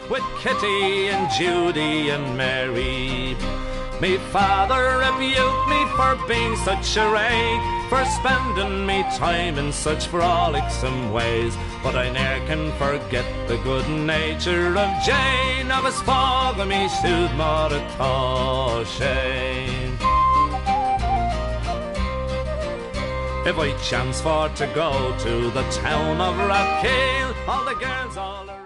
with Kitty and Judy and Mary. Me father rebuked me for being such a rake, for spending me time in such frolicsome ways. But I ne'er can forget the good nature of Jane, of his fog me soothe more a shame. If I chance for to go to the town of Rathkeil, all the girls all around